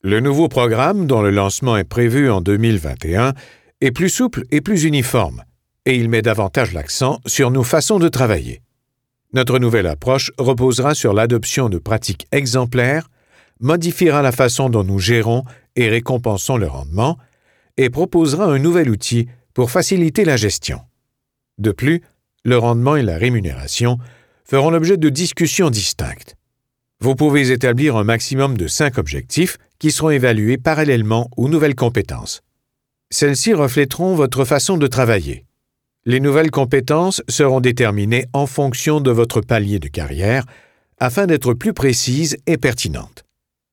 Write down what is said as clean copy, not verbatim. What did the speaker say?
Le nouveau programme, dont le lancement est prévu en 2021, est plus souple et plus uniforme, et il met davantage l'accent sur nos façons de travailler. Notre nouvelle approche reposera sur l'adoption de pratiques exemplaires, modifiera la façon dont nous gérons et récompensons le rendement, et proposera un nouvel outil pour faciliter la gestion. De plus, le rendement et la rémunération feront l'objet de discussions distinctes. Vous pouvez établir un maximum de 5 objectifs qui seront évalués parallèlement aux nouvelles compétences. Celles-ci reflèteront votre façon de travailler. Les nouvelles compétences seront déterminées en fonction de votre palier de carrière afin d'être plus précises et pertinentes.